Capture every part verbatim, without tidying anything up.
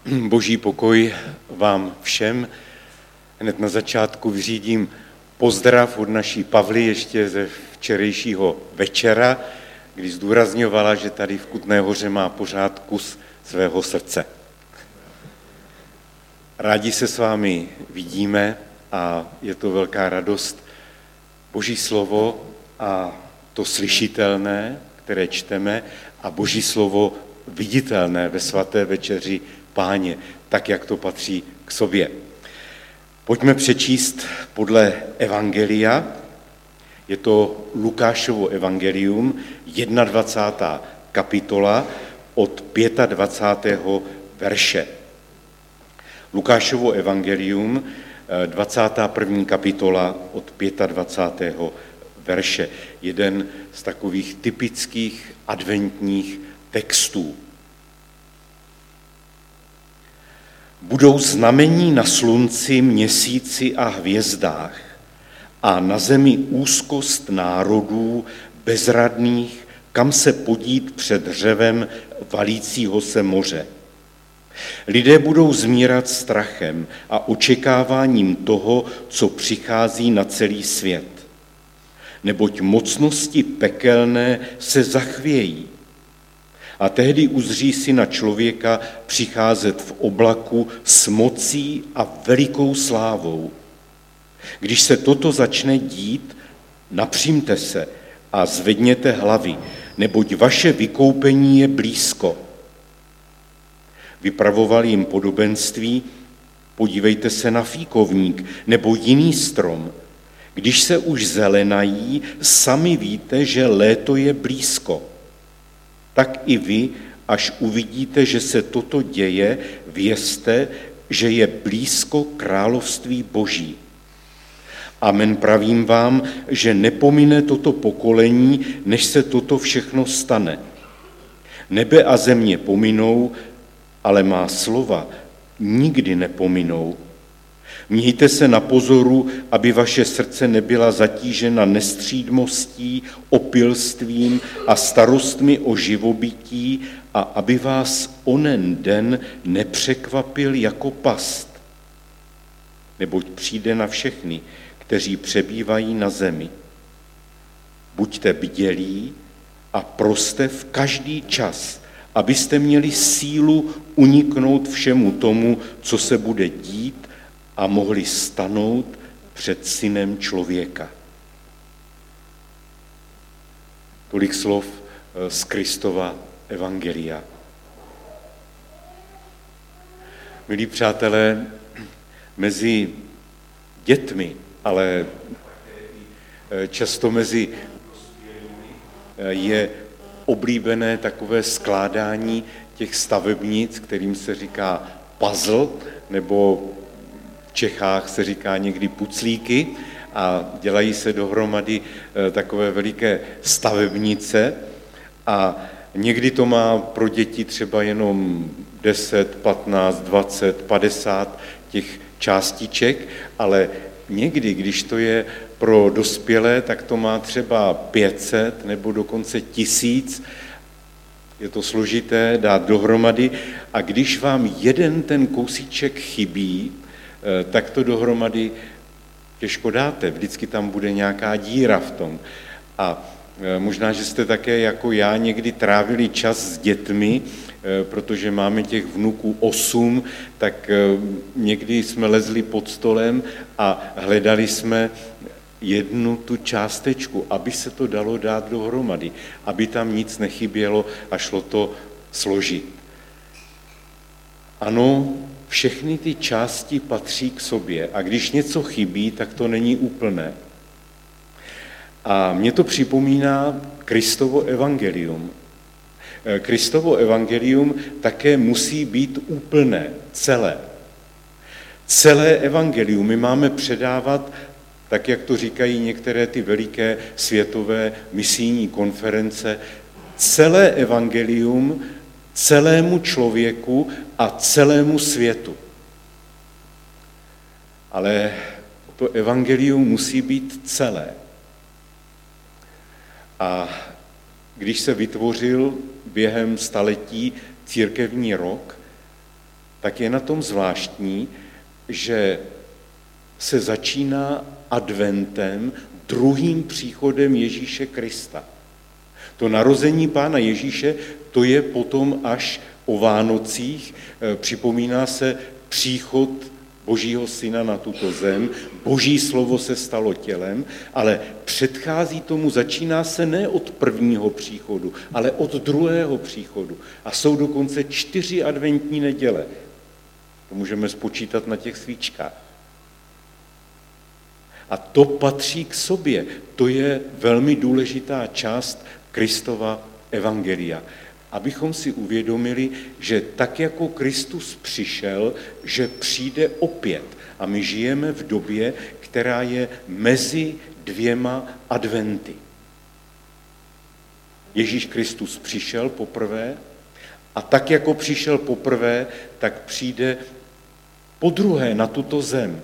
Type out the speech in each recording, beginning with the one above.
Boží pokoj vám všem. Hned na začátku vyřídím pozdrav od naší Pavly ještě ze včerejšího večera, kdy zdůrazňovala, že tady v Kutné Hoře má pořád kus svého srdce. Rádi se s vámi vidíme a je to velká radost. Boží slovo a to slyšitelné, které čteme, a Boží slovo viditelné ve svaté večeři Páně, tak, jak to patří k sobě. Pojďme přečíst podle Evangelia. Je to Lukášovo evangelium, dvacátá první kapitola od dvacátého pátého verše. Lukášovo evangelium, dvacátá první kapitola od dvacátého pátého verše. Jeden z takových typických adventních textů. Budou znamení na slunci, měsíci a hvězdách a na zemi úzkost národů bezradných, kam se podít před řevem valícího se moře. Lidé budou zmírat strachem a očekáváním toho, co přichází na celý svět. Neboť mocnosti pekelné se zachvějí. A tehdy uzří Syna člověka přicházet v oblaku s mocí a velikou slávou. Když se toto začne dít, napřimte se a zvedněte hlavy, neboť vaše vykoupení je blízko. Vypravoval jim podobenství, podívejte se na fíkovník nebo jiný strom. Když se už zelenají, sami víte, že léto je blízko. Tak i vy, až uvidíte, že se toto děje, vězte, že je blízko království Boží. Amen, pravím vám, že nepomine toto pokolení, než se toto všechno stane. Nebe a země pominou, ale má slova nikdy nepominou. Mějte se na pozoru, aby vaše srdce nebyla zatížena nestřídmostí, opilstvím a starostmi o živobytí a aby vás onen den nepřekvapil jako past. Neboť přijde na všechny, kteří přebývají na zemi. Buďte bdělí a proste v každý čas, abyste měli sílu uniknout všemu tomu, co se bude dít, a mohli stanout před Synem člověka. Tolik slov z Kristova evangelia. Milí přátelé, mezi dětmi, ale často mezi je oblíbené takové skládání těch stavebnic, kterým se říká puzzle, nebo v Čechách se říká někdy puclíky, a dělají se dohromady takové veliké stavebnice a někdy to má pro děti třeba jenom deset, patnáct, dvacet, padesát těch částiček, ale někdy, když to je pro dospělé, tak to má třeba pět set nebo dokonce tisíc. Je to složité dát dohromady a když vám jeden ten kousíček chybí, tak to dohromady těžko dáte. Vždycky tam bude nějaká díra v tom. A možná, že jste také jako já někdy trávili čas s dětmi, protože máme těch vnuků osm, tak někdy jsme lezli pod stolem a hledali jsme jednu tu částečku, aby se to dalo dát dohromady, aby tam nic nechybělo a šlo to složit. Ano, všechny ty části patří k sobě a když něco chybí, tak to není úplné. A mně to připomíná Kristovo evangelium. Kristovo evangelium také musí být úplné, celé. Celé evangelium my máme předávat, tak jak to říkají některé ty veliké světové misijní konference, celé evangelium celému člověku a celému světu. Ale to evangelium musí být celé. A když se vytvořil během staletí církevní rok, tak je na tom zvláštní, že se začíná adventem, druhým příchodem Ježíše Krista. To narození Pána Ježíše, to je potom až o Vánocích, připomíná se příchod Božího syna na tuto zem, Boží slovo se stalo tělem, ale předchází tomu, začíná se ne od prvního příchodu, ale od druhého příchodu. A jsou dokonce čtyři adventní neděle. To můžeme spočítat na těch svíčkách. A to patří k sobě. To je velmi důležitá část Kristova evangelia. Abychom si uvědomili, že tak jako Kristus přišel, že přijde opět. A my žijeme v době, která je mezi dvěma adventy. Ježíš Kristus přišel poprvé a tak jako přišel poprvé, tak přijde podruhé na tuto zem.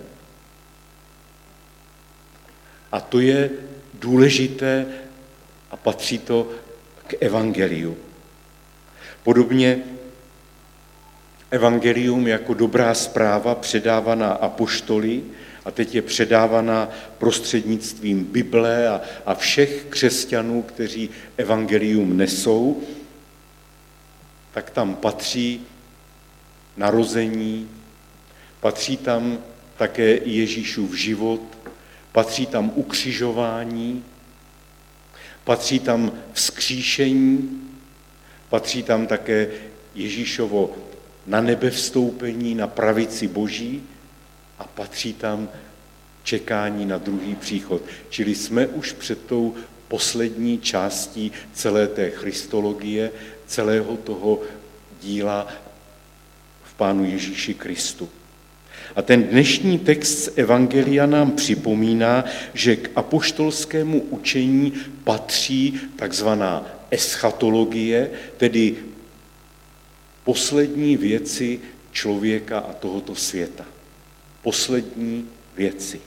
A to je důležité a patří to k evangeliu. Podobně evangelium jako dobrá zpráva předávaná apoštoly a teď je předávaná prostřednictvím Bible a, a všech křesťanů, kteří evangelium nesou, tak tam patří narození, patří tam také Ježíšův život, patří tam ukřižování, patří tam vzkříšení, patří tam také Ježíšovo na nebe vstoupení na pravici Boží a patří tam čekání na druhý příchod. Čili jsme už před tou poslední částí celé té christologie, celého toho díla v Pánu Ježíši Kristu. A ten dnešní text z Evangelia nám připomíná, že k apoštolskému učení patří takzvaná eschatologie, tedy poslední věci člověka a tohoto světa. Poslední věci.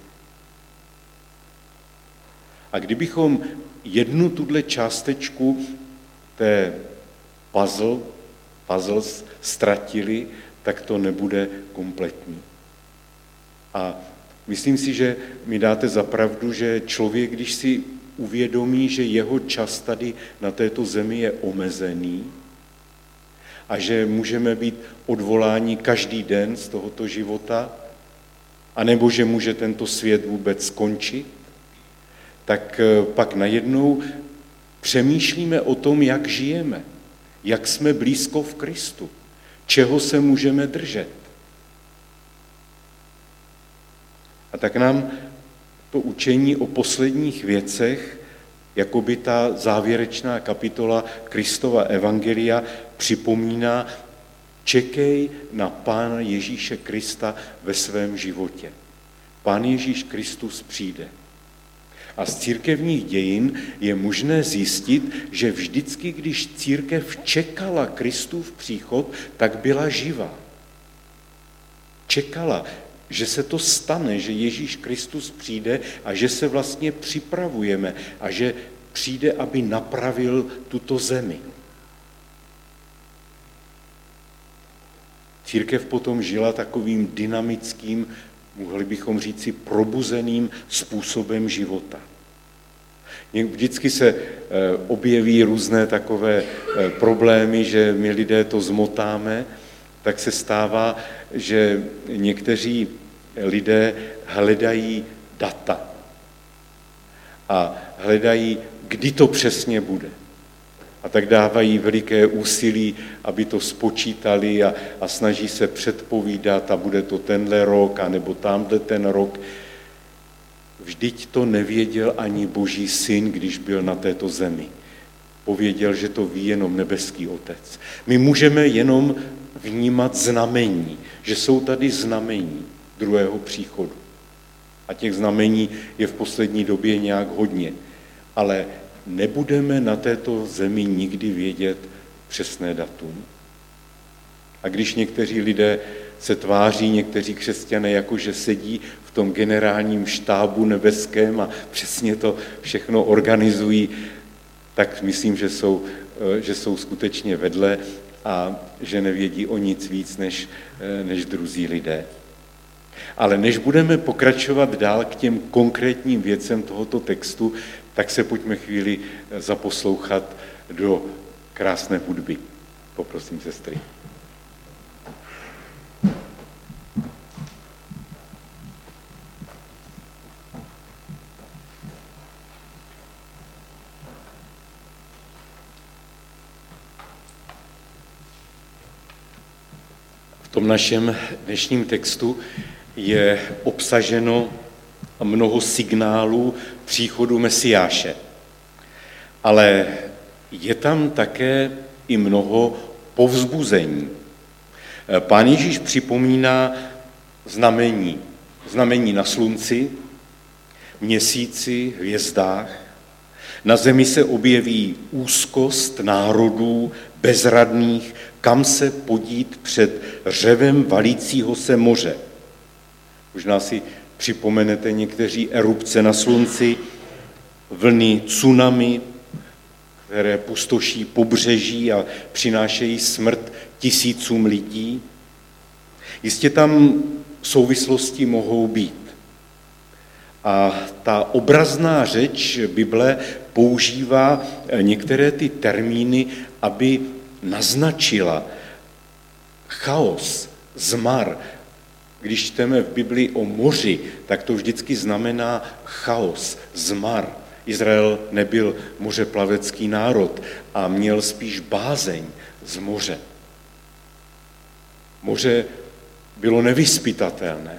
A kdybychom jednu tuhle částečku té puzzle, puzzles ztratili, tak to nebude kompletní. A myslím si, že mi dáte za pravdu, že člověk, když si uvědomí, že jeho čas tady na této zemi je omezený a že můžeme být odvoláni každý den z tohoto života, anebo že může tento svět vůbec skončit, tak pak najednou přemýšlíme o tom, jak žijeme, jak jsme blízko v Kristu, čeho se můžeme držet. A tak nám to učení o posledních věcech, jako by ta závěrečná kapitola Kristova evangelia připomíná, čekej na Pána Ježíše Krista ve svém životě. Pán Ježíš Kristus přijde. A z církevních dějin je možné zjistit, že vždycky, když církev čekala Kristův příchod, tak byla živá. Čekala, že se to stane, že Ježíš Kristus přijde a že se vlastně připravujeme a že přijde, aby napravil tuto zemi. Církev potom žila takovým dynamickým, mohli bychom říci probuzeným způsobem života. Vždycky se objeví různé takové problémy, že my lidé to zmotáme, tak se stává, že někteří lidé hledají data a hledají, kdy to přesně bude. A tak dávají veliké úsilí, aby to spočítali a, a snaží se předpovídat a bude to tenhle rok, anebo tamhle ten rok. Vždyť to nevěděl ani Boží syn, když byl na této zemi. Pověděl, že to ví jenom nebeský Otec. My můžeme jenom vnímat znamení, že jsou tady znamení druhého příchodu. A těch znamení je v poslední době nějak hodně. Ale nebudeme na této zemi nikdy vědět přesné datum. A když někteří lidé se tváří, někteří křesťané, jako že sedí v tom generálním štábu nebeském a přesně to všechno organizují, tak myslím, že jsou, že jsou skutečně vedle a že nevědí o nic víc než, než druzí lidé. Ale než budeme pokračovat dál k těm konkrétním věcem tohoto textu, tak se pojďme chvíli zaposlouchat do krásné hudby. Poprosím sestry. V tom našem dnešním textu je obsaženo mnoho signálů příchodu Mesiáše. Ale je tam také i mnoho povzbuzení. Pán Ježíš připomíná znamení. Znamení na slunci, měsíci, hvězdách. Na zemi se objeví úzkost národů bezradných, kam se podít před řevem valícího se moře. Možná si připomenete někteří erupce na slunci, vlny tsunami, které pustoší pobřeží a přinášejí smrt tisícům lidí. Jistě tam souvislosti mohou být. A ta obrazná řeč Bible používá některé ty termíny, aby naznačila chaos, zmar. Když čteme v Biblii o moři, tak to vždycky znamená chaos, zmar. Izrael nebyl mořeplavecký národ a měl spíš bázeň z moře. Moře bylo nevyzpytatelné.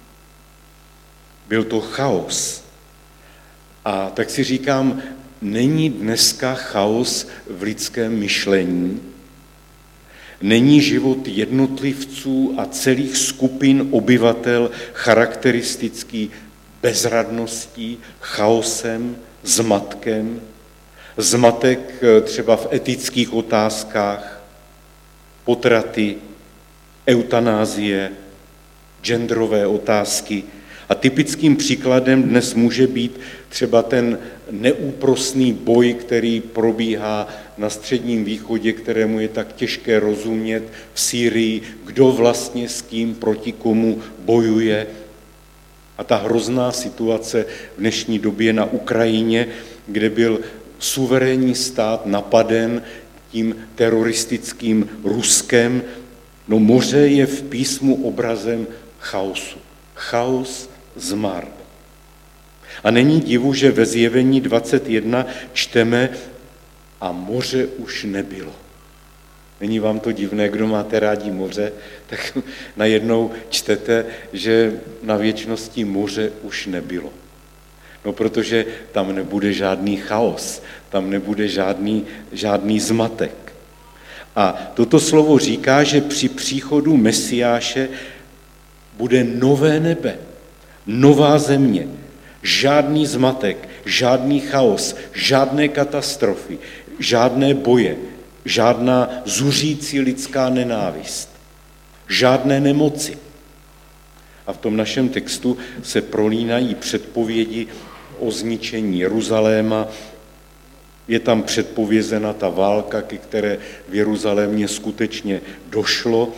Byl to chaos. A tak si říkám, není dneska chaos v lidském myšlení, není život jednotlivců a celých skupin obyvatel charakteristický bezradností, chaosem, zmatkem, zmatek třeba v etických otázkách, potraty, eutanázie, genderové otázky. A typickým příkladem dnes může být třeba ten neúprosný boj, který probíhá na Středním východě, kterému je tak těžké rozumět, v Sýrii, kdo vlastně s kým, proti komu bojuje. A ta hrozná situace v dnešní době na Ukrajině, kde byl suverénní stát napaden tím teroristickým Ruskem. No moře je v písmu obrazem chaosu. Chaos, zmar. A není divu, že ve Zjevení dvacet jedna čteme a moře už nebylo. Není vám to divné, kdo máte rádi moře, tak najednou čtete, že na věčnosti moře už nebylo. No protože tam nebude žádný chaos, tam nebude žádný, žádný zmatek. A toto slovo říká, že při příchodu Mesiáše bude nové nebe, nová země, žádný zmatek, žádný chaos, žádné katastrofy, žádné boje, žádná zuřící lidská nenávist, žádné nemoci. A v tom našem textu se prolínají předpovědi o zničení Jeruzaléma. Je tam předpovězena ta válka, ke které v Jeruzalémě skutečně došlo.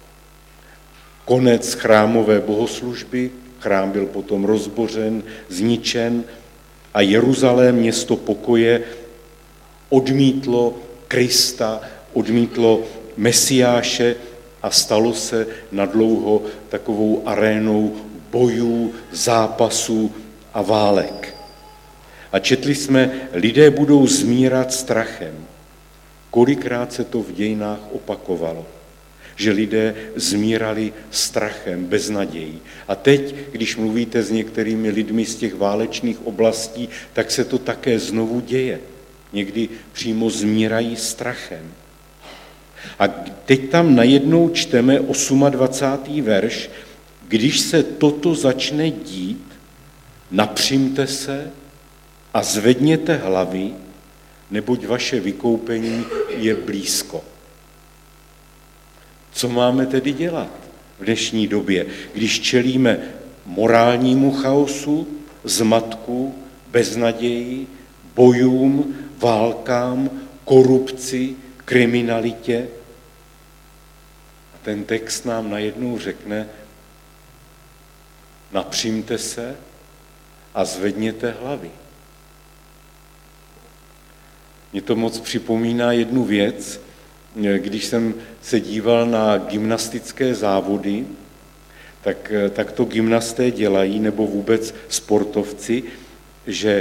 Konec chrámové bohoslužby, chrám byl potom rozbořen, zničen a Jeruzalém, město pokoje, odmítlo Krista, odmítlo Mesiáše a stalo se nadlouho takovou arénou bojů, zápasů a válek. A četli jsme, lidé budou zmírat strachem. Kolikrát se to v dějinách opakovalo, že lidé zmírali strachem, beznadějí. A teď, když mluvíte s některými lidmi z těch válečných oblastí, tak se to také znovu děje. Někdy přímo zmírají strachem. A teď tam najednou čteme dvacátý osmý verš, když se toto začne dít, napřimte se a zvedněte hlavy, neboť vaše vykoupení je blízko. Co máme tedy dělat v dnešní době, když čelíme morálnímu chaosu, zmatku, beznaději, bojům, válkám, korupci, kriminalitě? ten text nám najednou řekne, napřimte se a zvedněte hlavy. Mně to moc připomíná jednu věc, když jsem se díval na gymnastické závody, tak, tak to gymnasté dělají, nebo vůbec sportovci, že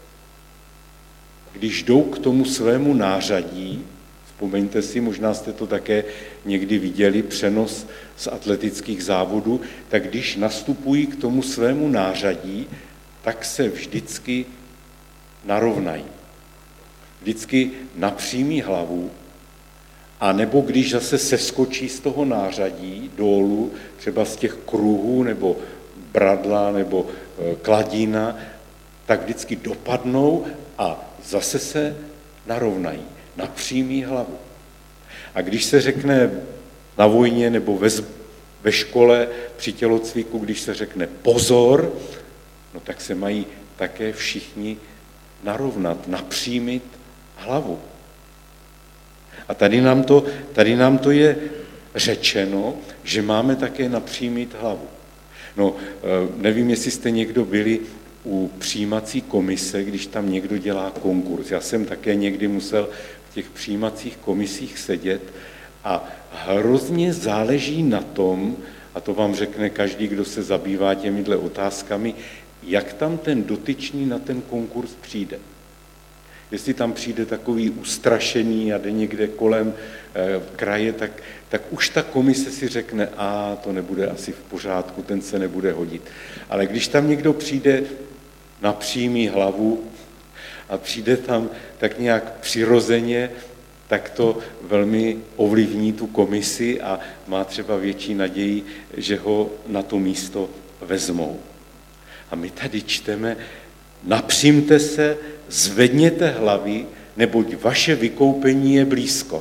když jdou k tomu svému nářadí, vzpomeňte si, možná jste to také někdy viděli, přenos z atletických závodů, tak když nastupují k tomu svému nářadí, tak se vždycky narovnají. Vždycky napřímí hlavu, a nebo když zase seskočí z toho nářadí dolů, třeba z těch kruhů, nebo bradla, nebo kladína, tak vždycky dopadnou a zase se narovnají, napřímí hlavu. A když se řekne na vojně nebo ve, ve škole při tělocviku, když se řekne pozor, no tak se mají také všichni narovnat, napřímit hlavu. A tady nám to, tady nám to je řečeno, že máme také napřímit hlavu. No, nevím, jestli jste někdo byli u přijímací komise, když tam někdo dělá konkurs. Já jsem také někdy musel v těch přijímacích komisích sedět a hrozně záleží na tom, a to vám řekne každý, kdo se zabývá těmihle otázkami, jak tam ten dotyčný na ten konkurs přijde. Jestli tam přijde takový ustrašený a jde někde kolem e, kraje, tak, tak už ta komise si řekne, a to nebude asi v pořádku, ten se nebude hodit. Ale když tam někdo přijde napřímí hlavu a přijde tam tak nějak přirozeně, tak to velmi ovlivní tu komisi a má třeba větší naději, že ho na to místo vezmou. A my tady čteme, napřimte se, zvedněte hlavy, neboť vaše vykoupení je blízko.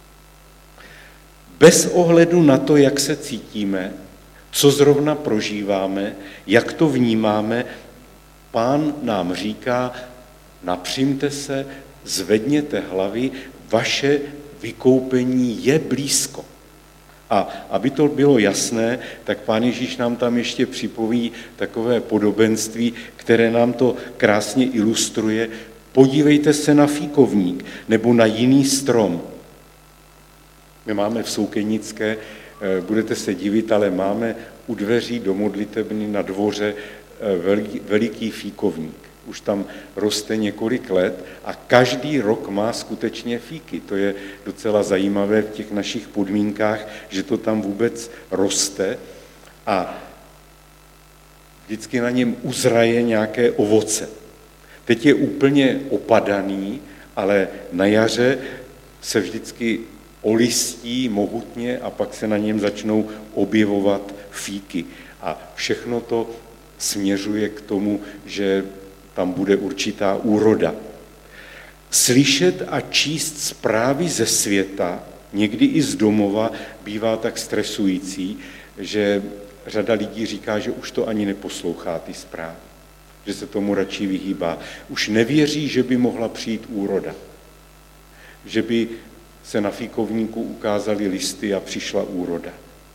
Bez ohledu na to, jak se cítíme, co zrovna prožíváme, jak to vnímáme, Pán nám říká, napřimte se, zvedněte hlavy, vaše vykoupení je blízko. A aby to bylo jasné, tak Pán Ježíš nám tam ještě připoví takové podobenství, které nám to krásně ilustruje. Podívejte se na fíkovník nebo na jiný strom. My máme v Soukenické, budete se divit, ale máme u dveří do modlitebny na dvoře veliký, veliký fíkovník. Už tam roste několik let a každý rok má skutečně fíky. To je docela zajímavé v těch našich podmínkách, že to tam vůbec roste a vždycky na něm uzraje nějaké ovoce. Teď je úplně opadaný, ale na jaře se vždycky olistí mohutně a pak se na něm začnou objevovat fíky. A všechno to směřuje k tomu, že tam bude určitá úroda. Slyšet a číst zprávy ze světa, někdy i z domova, bývá tak stresující, že řada lidí říká, že už to ani neposlouchá ty zprávy, že se tomu radši vyhýbá. Už nevěří, že by mohla přijít úroda, že by se na fíkovníku ukázaly listy a přišla úroda.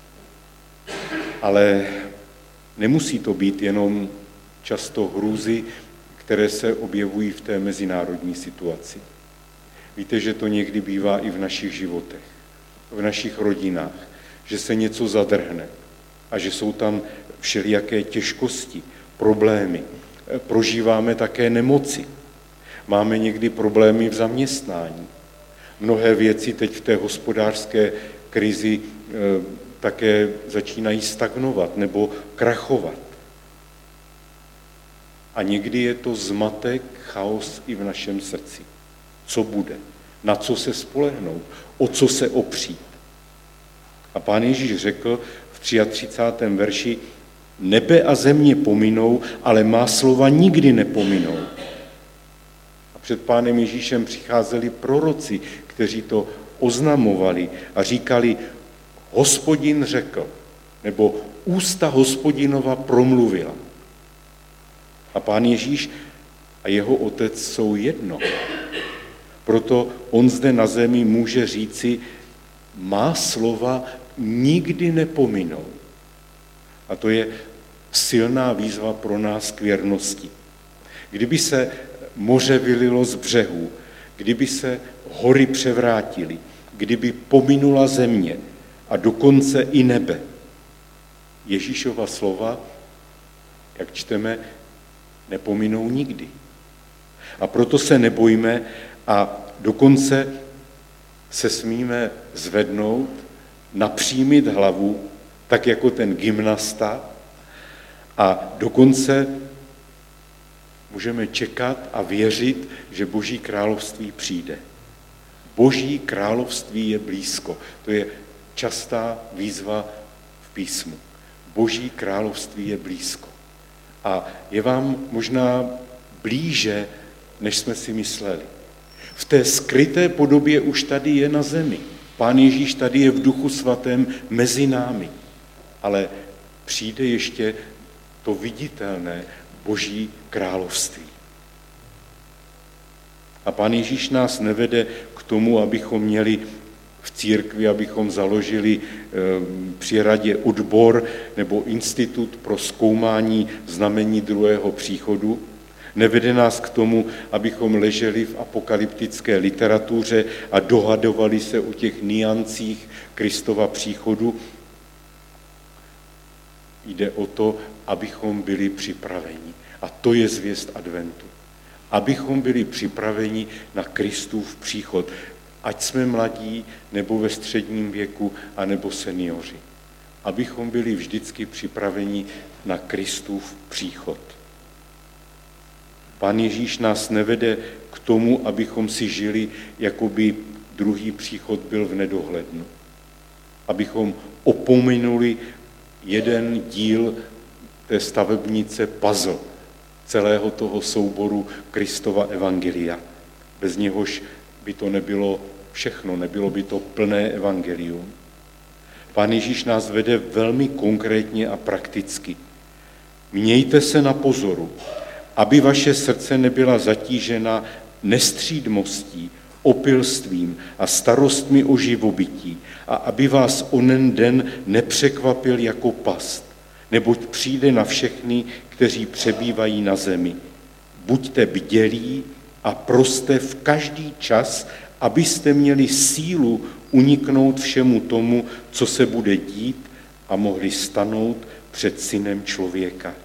Ale nemusí to být jenom často hrůzy, které se objevují v té mezinárodní situaci. Víte, že to někdy bývá i v našich životech, v našich rodinách, že se něco zadrhne a že jsou tam všelijaké těžkosti, problémy. Prožíváme také nemoci. Máme někdy problémy v zaměstnání. Mnohé věci teď v té hospodářské krizi e, také začínají stagnovat nebo krachovat. A někdy je to zmatek, chaos i v našem srdci. Co bude? Na co se spolehnout? O co se opřít? A Pán Ježíš řekl v třiatřicátém verši, nebe a země pominou, ale má slova nikdy nepominou. A před Pánem Ježíšem přicházeli proroci, kteří to oznamovali a říkali, Hospodin řekl, nebo ústa Hospodinova promluvila. A Pán Ježíš a jeho otec jsou jedno. Proto on zde na zemi může říci, má slova nikdy nepominou. A to je silná výzva pro nás k věrnosti. Kdyby se moře vylilo z břehů, kdyby se hory převrátily, kdyby pominula země a dokonce i nebe, Ježíšova slova, jak čteme, nepominou nikdy. A proto se nebojme a dokonce se smíme zvednout, napřímit hlavu, tak jako ten gymnasta, a dokonce můžeme čekat a věřit, že Boží království přijde. Boží království je blízko. To je častá výzva v písmu. Boží království je blízko. A je vám možná blíže, než jsme si mysleli. V té skryté podobě už tady je na zemi. Pán Ježíš tady je v Duchu Svatém mezi námi. Ale přijde ještě to viditelné Boží království. A Pán Ježíš nás nevede k tomu, abychom měli v církvi, abychom založili při radě odbor nebo institut pro zkoumání znamení druhého příchodu. Nevede nás k tomu, abychom leželi v apokalyptické literatuře a dohadovali se o těch niancích Kristova příchodu. Jde o to, abychom byli připraveni. A to je zvěst adventu. Abychom byli připraveni na Kristův příchod. Ať jsme mladí, nebo ve středním věku, anebo seniori. Abychom byli vždycky připraveni na Kristův příchod. Pán Ježíš nás nevede k tomu, abychom si žili, jako by druhý příchod byl v nedohlednu. Abychom opominuli jeden díl té stavebnice puzzle, celého toho souboru Kristova evangelia. Bez něhož by to nebylo všechno, nebylo by to plné evangelium. Pán Ježíš nás vede velmi konkrétně a prakticky. Mějte se na pozoru, aby vaše srdce nebyla zatížena nestřídmostí, opilstvím a starostmi o živobytí a aby vás onen den nepřekvapil jako past, neboť přijde na všechny, kteří přebývají na zemi. Buďte bdělí a proste v každý čas, abyste měli sílu uniknout všemu tomu, co se bude dít a mohli stanout před synem člověka.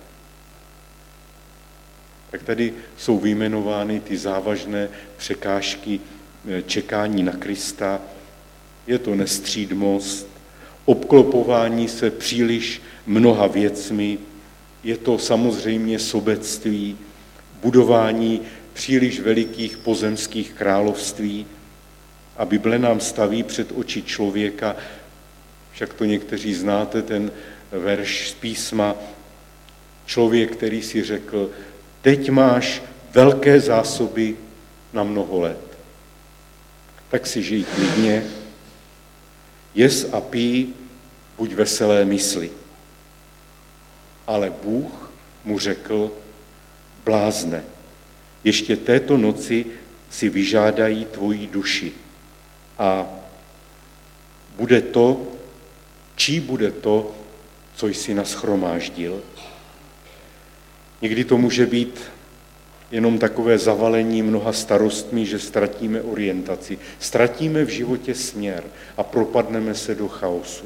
Tak tady jsou vyjmenovány ty závažné překážky čekání na Krista. Je to nestřídmost, obklopování se příliš mnoha věcmi, je to samozřejmě sobectví, budování příliš velikých pozemských království. A Bible nám staví před oči člověka, však to někteří znáte, ten verš z písma, člověk, který si řekl, teď máš velké zásoby na mnoho let. Tak si žij klidně, jes a pij, buď veselé mysli. Ale Bůh mu řekl, blázne, ještě této noci si vyžádají tvoji duši. A bude to, čí bude to, co jsi nashromáždil. Někdy to může být jenom takové zavalení mnoha starostmi, že ztratíme orientaci, ztratíme v životě směr a propadneme se do chaosu.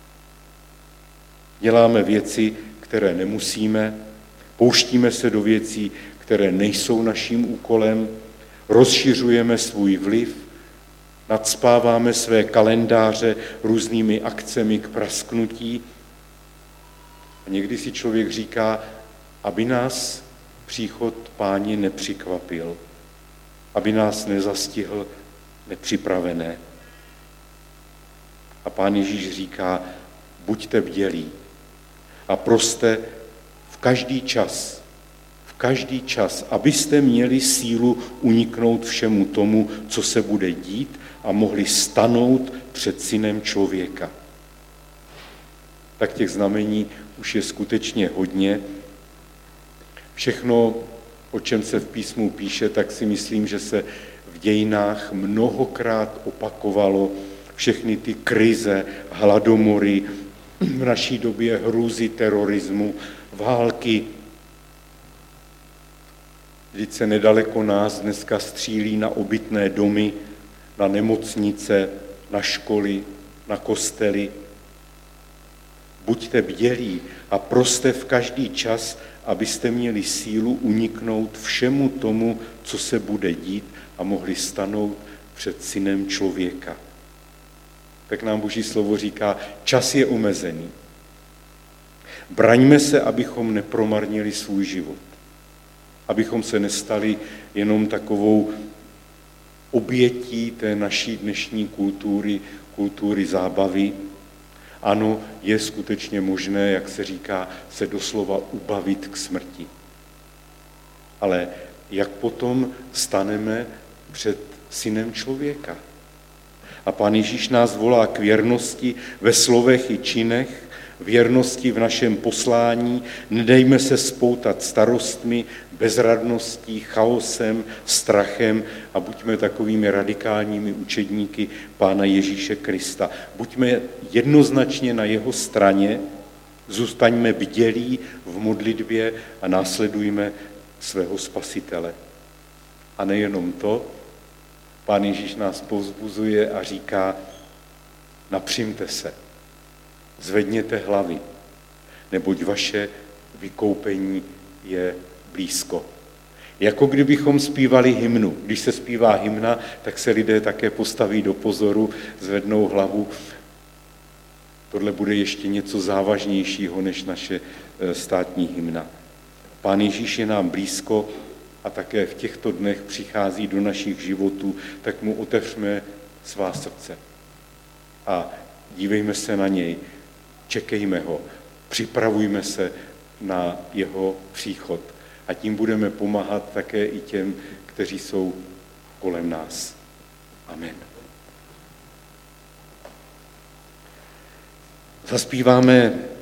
Děláme věci, které nemusíme, pouštíme se do věcí, které nejsou naším úkolem, rozšiřujeme svůj vliv, nacpáváme své kalendáře různými akcemi k prasknutí. A někdy si člověk říká, aby nás příchod Páně nepřekvapil, aby nás nezastihl nepřipravené. A Pán Ježíš říká, buďte bdělí a proste v každý čas, v každý čas, abyste měli sílu uniknout všemu tomu, co se bude dít a mohli stanout před synem člověka. Tak těch znamení už je skutečně hodně. Všechno, o čem se v písmu píše, tak si myslím, že se v dějinách mnohokrát opakovalo všechny ty krize, hladomory, v naší době hrůzy terorismu, války. Vždyť se nedaleko nás dneska střílí na obytné domy, na nemocnice, na školy, na kostely. Buďte bdělí a proste v každý čas, abyste měli sílu uniknout všemu tomu, co se bude dít a mohli stanout před synem člověka. Tak nám Boží slovo říká, čas je omezený. Braňme se, abychom nepromarnili svůj život. Abychom se nestali jenom takovou obětí té naší dnešní kultury, kultury zábavy. Ano, je skutečně možné, jak se říká, se doslova ubavit k smrti. Ale jak potom staneme před synem člověka? A Pán Ježíš nás volá k věrnosti ve slovech i činech, věrnosti v našem poslání, nedejme se spoutat starostmi, bezradností, chaosem, strachem a buďme takovými radikálními učedníky Pána Ježíše Krista. Buďme jednoznačně na jeho straně, zůstaňme bdělí v modlitbě a následujme svého Spasitele. A nejenom to, Pán Ježíš nás povzbuzuje a říká, napřimte se, zvedněte hlavy, neboť vaše vykoupení je blízko. Jako kdybychom zpívali hymnu. Když se zpívá hymna, tak se lidé také postaví do pozoru, zvednou hlavu. Tohle bude ještě něco závažnějšího než naše státní hymna. Pán Ježíš je nám blízko a také v těchto dnech přichází do našich životů, tak mu otevřme svá srdce. A dívejme se na něj, čekejme ho, připravujme se na jeho příchod a tím budeme pomáhat také i těm, kteří jsou kolem nás. Amen. Zaspíváme